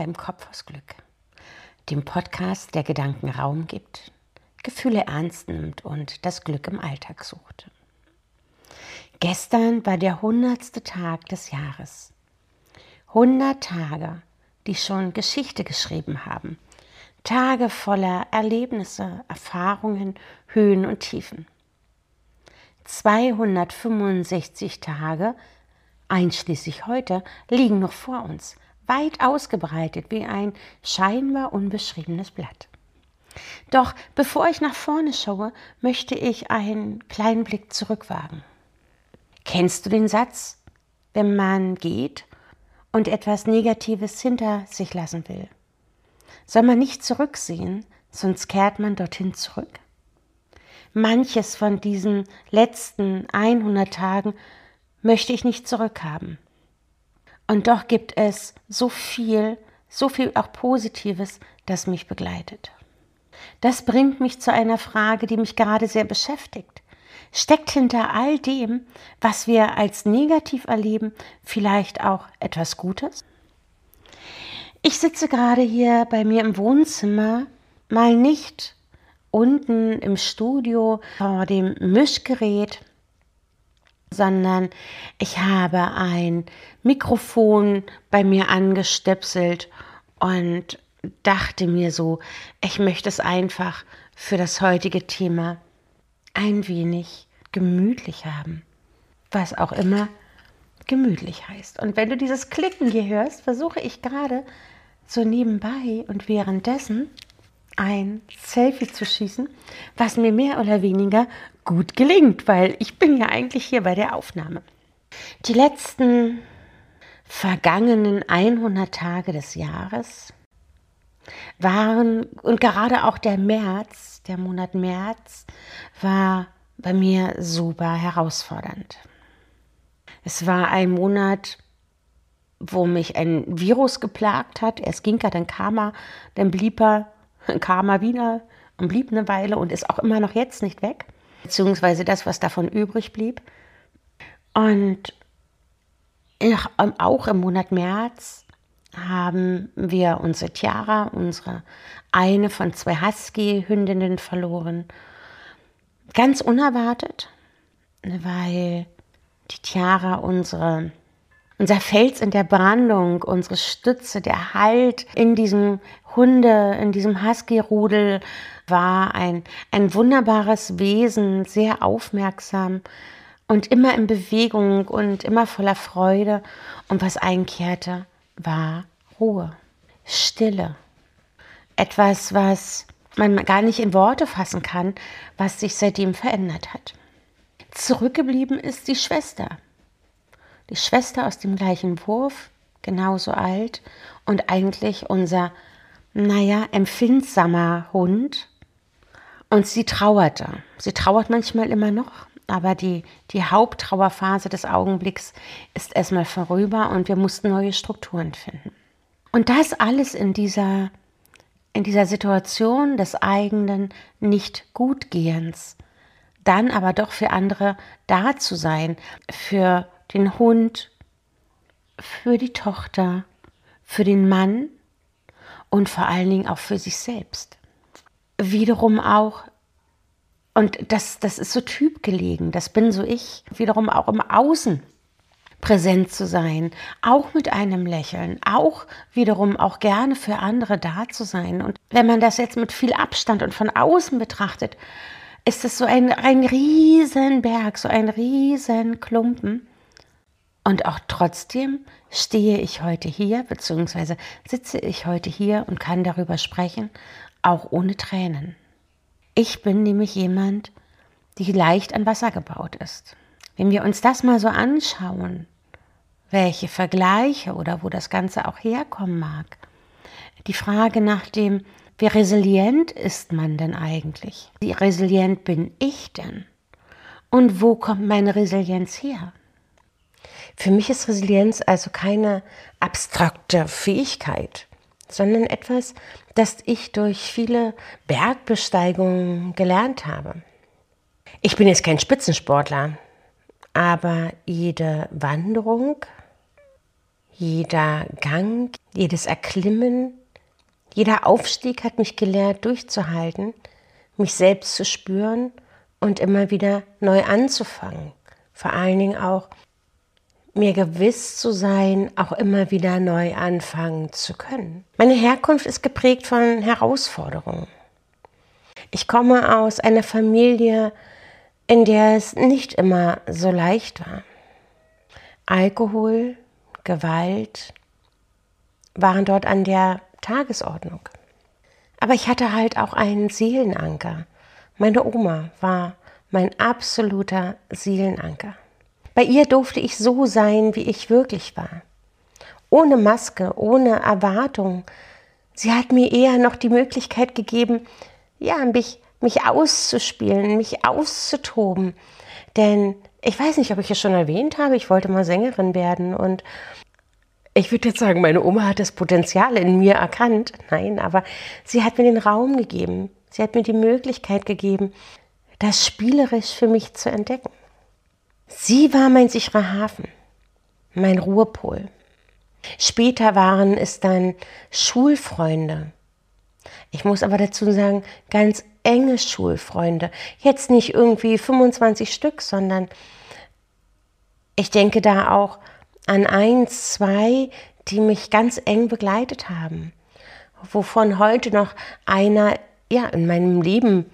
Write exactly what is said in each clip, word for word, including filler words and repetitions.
beim Kopf aus Glück, dem Podcast, der Gedanken Raum gibt, Gefühle ernst nimmt und das Glück im Alltag sucht. Gestern war der hundertste Tag des Jahres. hundert Tage, die schon Geschichte geschrieben haben. Tage voller Erlebnisse, Erfahrungen, Höhen und Tiefen. zweihundertfünfundsechzig Tage, einschließlich heute, liegen noch vor uns, weit ausgebreitet wie ein scheinbar unbeschriebenes Blatt. Doch bevor ich nach vorne schaue, möchte ich einen kleinen Blick zurückwagen. Kennst du den Satz, wenn man geht und etwas Negatives hinter sich lassen will? Soll man nicht zurücksehen, sonst kehrt man dorthin zurück? Manches von diesen letzten hundert Tagen möchte ich nicht zurückhaben. Und doch gibt es so viel, so viel auch Positives, das mich begleitet. Das bringt mich zu einer Frage, die mich gerade sehr beschäftigt. Steckt hinter all dem, was wir als negativ erleben, vielleicht auch etwas Gutes? Ich sitze gerade hier bei mir im Wohnzimmer, mal nicht unten im Studio vor dem Mischgerät, sondern ich habe ein Mikrofon bei mir angestöpselt und dachte mir so, ich möchte es einfach für das heutige Thema ein wenig gemütlich haben, was auch immer gemütlich heißt. Und wenn du dieses Klicken hier hörst, versuche ich gerade so nebenbei und währenddessen ein Selfie zu schießen, was mir mehr oder weniger gut gelingt, weil ich bin ja eigentlich hier bei der Aufnahme. Die letzten vergangenen hundert Tage des Jahres waren, und gerade auch der März, der Monat März, war bei mir super herausfordernd. Es war ein Monat, wo mich ein Virus geplagt hat. Erst ging er, dann kam er, dann blieb er, dann kam er wieder und blieb eine Weile und ist auch immer noch jetzt nicht weg. Beziehungsweise das, was davon übrig blieb. Und auch im Monat März haben wir unsere Tiara, unsere eine von zwei Husky-Hündinnen verloren. Ganz unerwartet, weil die Tiara unsere, unser Fels in der Brandung, unsere Stütze, der Halt in diesem Hunde, in diesem Husky-Rudel war, ein, ein wunderbares Wesen, sehr aufmerksam und immer in Bewegung und immer voller Freude. Und was einkehrte, war Ruhe, Stille. Etwas, was man gar nicht in Worte fassen kann, was sich seitdem verändert hat. Zurückgeblieben ist die Schwester. Die Schwester aus dem gleichen Wurf, genauso alt und eigentlich unser, naja, empfindsamer Hund. Und sie trauerte. Sie trauert manchmal immer noch, aber die, die Haupttrauerphase des Augenblicks ist erstmal vorüber und wir mussten neue Strukturen finden. Und das alles in dieser, in dieser Situation des eigenen Nicht-Gutgehens, dann aber doch für andere da zu sein, für den Hund, für die Tochter, für den Mann und vor allen Dingen auch für sich selbst. Wiederum auch, und das, das ist so typgelegen, das bin so ich, wiederum auch im Außen präsent zu sein, auch mit einem Lächeln, auch wiederum auch gerne für andere da zu sein. Und wenn man das jetzt mit viel Abstand und von außen betrachtet, ist es so ein, ein Riesenberg, so ein Riesenklumpen. Und auch trotzdem stehe ich heute hier, beziehungsweise sitze ich heute hier und kann darüber sprechen, auch ohne Tränen. Ich bin nämlich jemand, die leicht an Wasser gebaut ist. Wenn wir uns das mal so anschauen, welche Vergleiche oder wo das Ganze auch herkommen mag, die Frage nach dem, wie resilient ist man denn eigentlich? Wie resilient bin ich denn? Und wo kommt meine Resilienz her? Für mich ist Resilienz also keine abstrakte Fähigkeit, sondern etwas, das ich durch viele Bergbesteigungen gelernt habe. Ich bin jetzt kein Spitzensportler, aber jede Wanderung, Jeder Gang, jedes Erklimmen, jeder Aufstieg hat mich gelehrt, durchzuhalten, mich selbst zu spüren und immer wieder neu anzufangen. Vor allen Dingen auch, mir gewiss zu sein, auch immer wieder neu anfangen zu können. Meine Herkunft ist geprägt von Herausforderungen. Ich komme aus einer Familie, in der es nicht immer so leicht war. Alkohol, Gewalt waren dort an der Tagesordnung. Aber ich hatte halt auch einen Seelenanker. Meine Oma war mein absoluter Seelenanker. Bei ihr durfte ich so sein, wie ich wirklich war. Ohne Maske, ohne Erwartung. Sie hat mir eher noch die Möglichkeit gegeben, ja, mich, mich auszuspielen, mich auszutoben. Denn ich weiß nicht, ob ich es schon erwähnt habe, ich wollte mal Sängerin werden. Und ich würde jetzt sagen, meine Oma hat das Potenzial in mir erkannt. Nein, aber sie hat mir den Raum gegeben. Sie hat mir die Möglichkeit gegeben, das spielerisch für mich zu entdecken. Sie war mein sicherer Hafen, mein Ruhepol. Später waren es dann Schulfreunde. Ich muss aber dazu sagen, ganz enge Schulfreunde. Jetzt nicht irgendwie fünfundzwanzig Stück, sondern ich denke da auch an eins, zwei, die mich ganz eng begleitet haben. Wovon heute noch einer ja, in meinem Leben,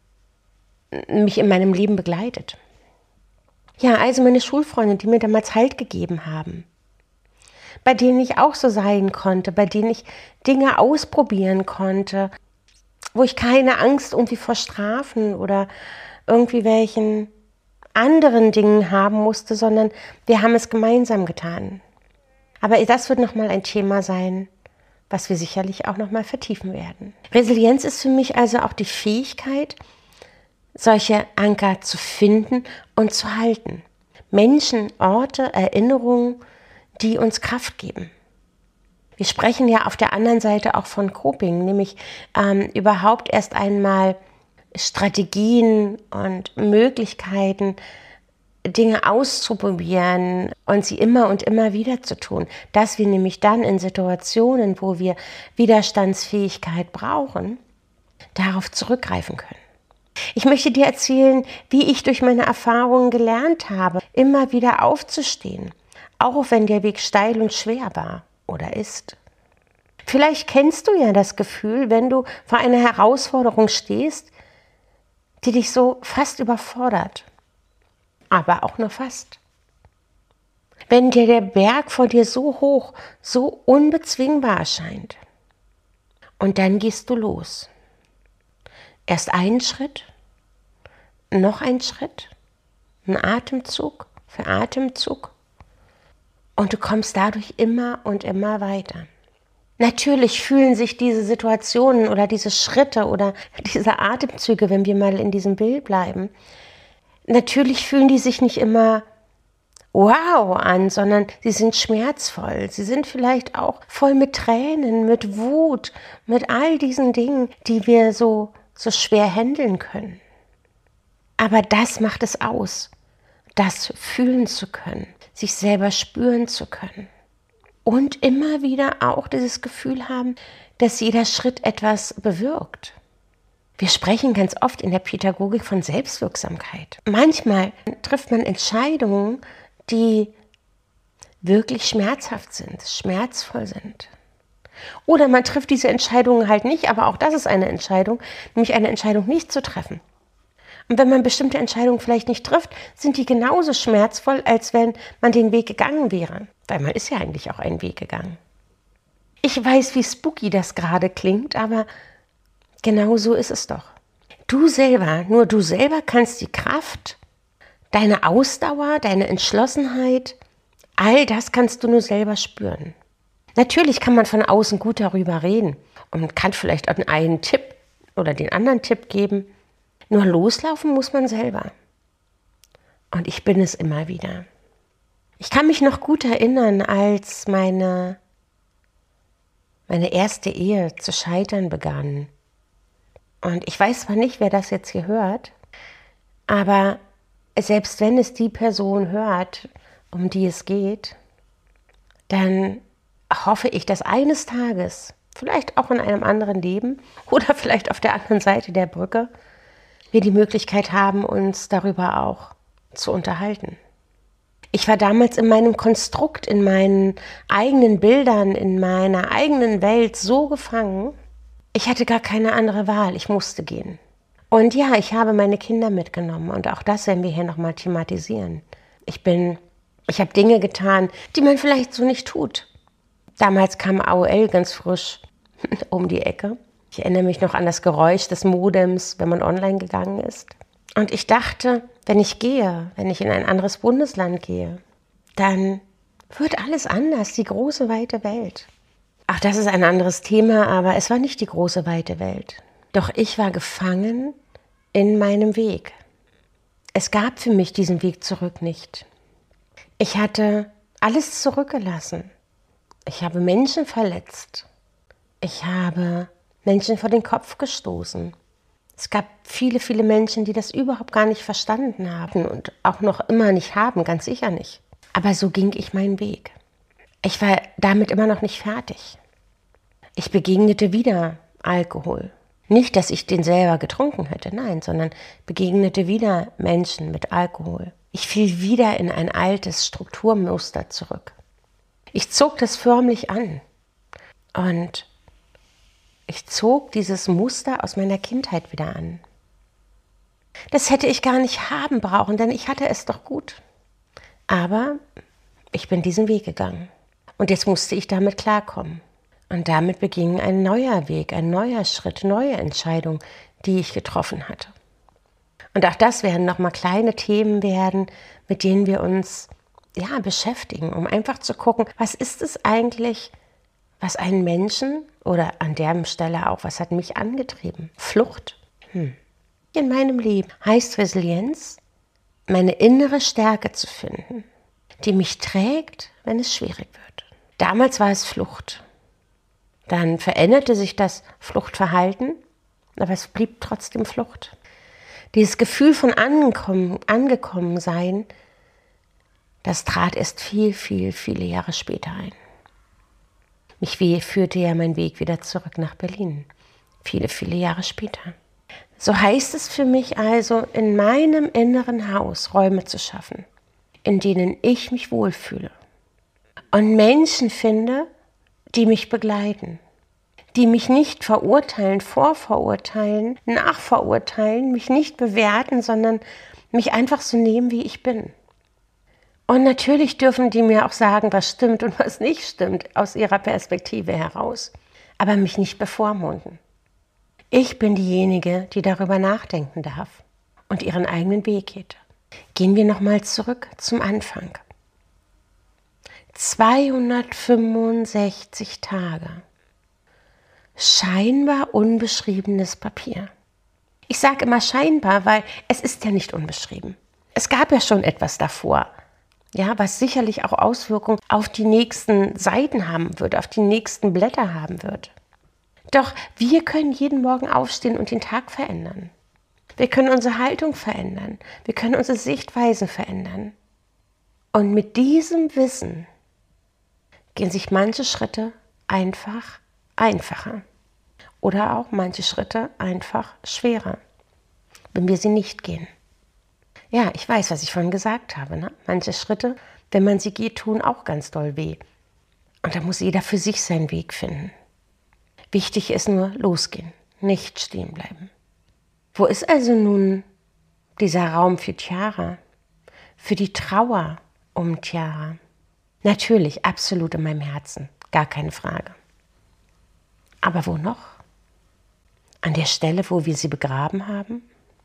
mich in meinem Leben begleitet. Ja, also meine Schulfreunde, die mir damals Halt gegeben haben, bei denen ich auch so sein konnte, bei denen ich Dinge ausprobieren konnte, wo ich keine Angst irgendwie vor Strafen oder irgendwie welchen anderen Dingen haben musste, sondern wir haben es gemeinsam getan. Aber das wird nochmal ein Thema sein, was wir sicherlich auch nochmal vertiefen werden. Resilienz ist für mich also auch die Fähigkeit, solche Anker zu finden und zu halten. Menschen, Orte, Erinnerungen, die uns Kraft geben. Wir sprechen ja auf der anderen Seite auch von Coping, nämlich ähm, überhaupt erst einmal Strategien und Möglichkeiten, Dinge auszuprobieren und sie immer und immer wieder zu tun, dass wir nämlich dann in Situationen, wo wir Widerstandsfähigkeit brauchen, darauf zurückgreifen können. Ich möchte dir erzählen, wie ich durch meine Erfahrungen gelernt habe, immer wieder aufzustehen, auch wenn der Weg steil und schwer war oder ist. Vielleicht kennst du ja das Gefühl, wenn du vor einer Herausforderung stehst, die dich so fast überfordert, aber auch nur fast. Wenn dir der Berg vor dir so hoch, so unbezwingbar erscheint und dann gehst du los. Erst einen Schritt, noch ein Schritt, ein Atemzug für Atemzug und du kommst dadurch immer und immer weiter. Natürlich fühlen sich diese Situationen oder diese Schritte oder diese Atemzüge, wenn wir mal in diesem Bild bleiben, natürlich fühlen die sich nicht immer wow an, sondern sie sind schmerzvoll. Sie sind vielleicht auch voll mit Tränen, mit Wut, mit all diesen Dingen, die wir so so schwer handeln können. Aber das macht es aus, das fühlen zu können, sich selber spüren zu können. Und immer wieder auch dieses Gefühl haben, dass jeder Schritt etwas bewirkt. Wir sprechen ganz oft in der Pädagogik von Selbstwirksamkeit. Manchmal trifft man Entscheidungen, die wirklich schmerzhaft sind, schmerzvoll sind. Oder man trifft diese Entscheidungen halt nicht, aber auch das ist eine Entscheidung, nämlich eine Entscheidung nicht zu treffen. Und wenn man bestimmte Entscheidungen vielleicht nicht trifft, sind die genauso schmerzvoll, als wenn man den Weg gegangen wäre. Weil man ist ja eigentlich auch einen Weg gegangen. Ich weiß, wie spooky das gerade klingt, aber genau so ist es doch. Du selber, nur du selber kannst die Kraft, deine Ausdauer, deine Entschlossenheit, all das kannst du nur selber spüren. Natürlich kann man von außen gut darüber reden und kann vielleicht auch einen Tipp oder den anderen Tipp geben. Nur loslaufen muss man selber. Und ich bin es immer wieder. Ich kann mich noch gut erinnern, als meine, meine erste Ehe zu scheitern begann. Und ich weiß zwar nicht, wer das jetzt hier hört, aber selbst wenn es die Person hört, um die es geht, dann hoffe ich, dass eines Tages, vielleicht auch in einem anderen Leben oder vielleicht auf der anderen Seite der Brücke, wir die Möglichkeit haben, uns darüber auch zu unterhalten. Ich war damals in meinem Konstrukt, in meinen eigenen Bildern, in meiner eigenen Welt so gefangen, ich hatte gar keine andere Wahl, ich musste gehen. Und ja, ich habe meine Kinder mitgenommen und auch das werden wir hier nochmal thematisieren. Ich bin, ich habe Dinge getan, die man vielleicht so nicht tut. Damals kam A O L ganz frisch um die Ecke. Ich erinnere mich noch an das Geräusch des Modems, wenn man online gegangen ist. Und ich dachte, wenn ich gehe, wenn ich in ein anderes Bundesland gehe, dann wird alles anders, die große, weite Welt. Ach, das ist ein anderes Thema, aber es war nicht die große, weite Welt. Doch ich war gefangen in meinem Weg. Es gab für mich diesen Weg zurück nicht. Ich hatte alles zurückgelassen. Ich habe Menschen verletzt. Ich habe Menschen vor den Kopf gestoßen. Es gab viele, viele Menschen, die das überhaupt gar nicht verstanden haben und auch noch immer nicht haben, ganz sicher nicht. Aber so ging ich meinen Weg. Ich war damit immer noch nicht fertig. Ich begegnete wieder Alkohol. Nicht, dass ich den selber getrunken hätte, nein, sondern begegnete wieder Menschen mit Alkohol. Ich fiel wieder in ein altes Strukturmuster zurück. Ich zog das förmlich an und ich zog dieses Muster aus meiner Kindheit wieder an. Das hätte ich gar nicht haben brauchen, denn ich hatte es doch gut. Aber ich bin diesen Weg gegangen und jetzt musste ich damit klarkommen. Und damit beging ein neuer Weg, ein neuer Schritt, neue Entscheidung, die ich getroffen hatte. Und auch das werden nochmal kleine Themen werden, mit denen wir uns ja, beschäftigen, um einfach zu gucken, was ist es eigentlich, was einen Menschen oder an der Stelle auch, was hat mich angetrieben? Flucht. Hm. In meinem Leben heißt Resilienz, meine innere Stärke zu finden, die mich trägt, wenn es schwierig wird. Damals war es Flucht. Dann veränderte sich das Fluchtverhalten, aber es blieb trotzdem Flucht. Dieses Gefühl von angekommen, angekommen sein, das trat erst viel, viel, viele Jahre später ein. Mich führte ja mein Weg wieder zurück nach Berlin. Viele, viele Jahre später. So heißt es für mich also, in meinem inneren Haus Räume zu schaffen, in denen ich mich wohlfühle und Menschen finde, die mich begleiten, die mich nicht verurteilen, vorverurteilen, nachverurteilen, mich nicht bewerten, sondern mich einfach so nehmen, wie ich bin. Und natürlich dürfen die mir auch sagen, was stimmt und was nicht stimmt, aus ihrer Perspektive heraus, aber mich nicht bevormunden. Ich bin diejenige, die darüber nachdenken darf und ihren eigenen Weg geht. Gehen wir nochmal zurück zum Anfang. zweihundertfünfundsechzig Tage. Scheinbar unbeschriebenes Papier. Ich sage immer scheinbar, weil es ist ja nicht unbeschrieben. Es gab ja schon etwas davor, ja, was sicherlich auch Auswirkungen auf die nächsten Seiten haben wird, auf die nächsten Blätter haben wird. Doch wir können jeden Morgen aufstehen und den Tag verändern. Wir können unsere Haltung verändern. Wir können unsere Sichtweisen verändern. Und mit diesem Wissen gehen sich manche Schritte einfach einfacher oder auch manche Schritte einfach schwerer, wenn wir sie nicht gehen. Ja, ich weiß, was ich vorhin gesagt habe. Ne? Manche Schritte, wenn man sie geht, tun auch ganz doll weh. Und da muss jeder für sich seinen Weg finden. Wichtig ist nur losgehen, nicht stehen bleiben. Wo ist also nun dieser Raum für Tiara, für die Trauer um Tiara? Natürlich, absolut in meinem Herzen, gar keine Frage. Aber wo noch? An der Stelle, wo wir sie begraben haben?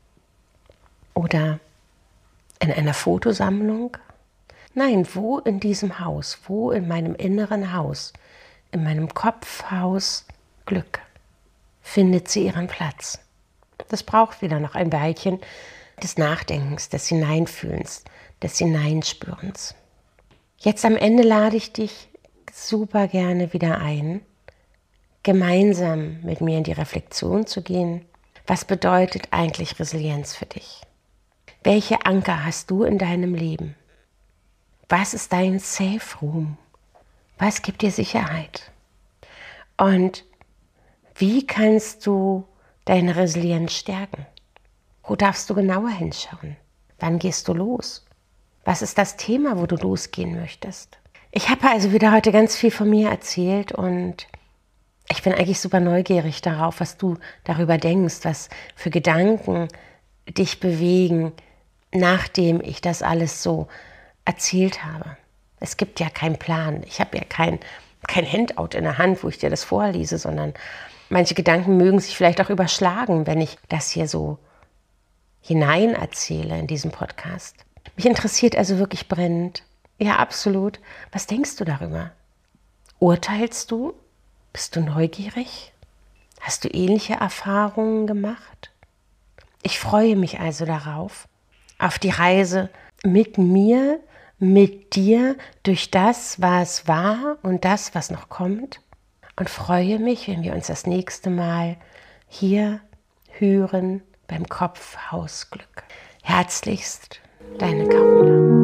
Oder in einer Fotosammlung? Nein, wo in diesem Haus, wo in meinem inneren Haus, in meinem Kopfhaus Glück, findet sie ihren Platz. Das braucht wieder noch ein Weilchen des Nachdenkens, des Hineinfühlens, des Hineinspürens. Jetzt am Ende lade ich dich super gerne wieder ein, gemeinsam mit mir in die Reflexion zu gehen. Was bedeutet eigentlich Resilienz für dich? Welche Anker hast du in deinem Leben? Was ist dein Safe Room? Was gibt dir Sicherheit? Und wie kannst du deine Resilienz stärken? Wo darfst du genauer hinschauen? Wann gehst du los? Was ist das Thema, wo du losgehen möchtest? Ich habe also wieder heute ganz viel von mir erzählt und ich bin eigentlich super neugierig darauf, was du darüber denkst, was für Gedanken dich bewegen, nachdem ich das alles so erzählt habe. Es gibt ja keinen Plan. Ich habe ja kein, kein Handout in der Hand, wo ich dir das vorlese, sondern manche Gedanken mögen sich vielleicht auch überschlagen, wenn ich das hier so hinein erzähle in diesem Podcast. Mich interessiert also wirklich brennend. Ja, absolut. Was denkst du darüber? Urteilst du? Bist du neugierig? Hast du ähnliche Erfahrungen gemacht? Ich freue mich also darauf, auf die Reise mit mir, mit dir durch das, was war und das, was noch kommt. Und freue mich, wenn wir uns das nächste Mal hier hören beim Kopfhausglück. Herzlichst, deine Carola.